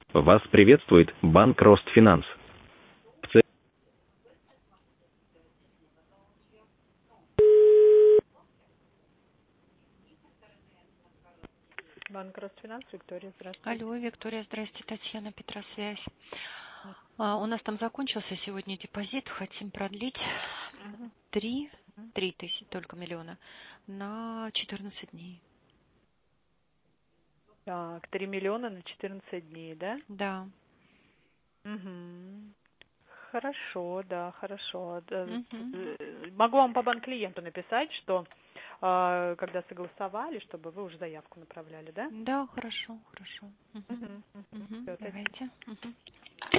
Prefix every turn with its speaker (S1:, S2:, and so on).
S1: Вас приветствует банк Ростфинанс.
S2: Банк Росфинанс, Виктория, здравствуйте.
S3: Алло, Виктория, здрасте, Татьяна, Петросвязь. У нас там закончился сегодня депозит, хотим продлить
S2: Мгм.
S3: 3 тысячи, только миллиона, на 14 дней.
S2: Так, 3 миллиона на 14 дней, да?
S3: Да.
S2: Угу. Хорошо, да, хорошо.
S3: Мгм.
S2: Могу вам по банк-клиенту написать, что когда согласовали, чтобы вы уже заявку направляли, да?
S3: Да, хорошо, хорошо. Мгм.
S2: Угу, угу.
S3: Мгм.
S2: Все,
S3: Давайте. Мгм.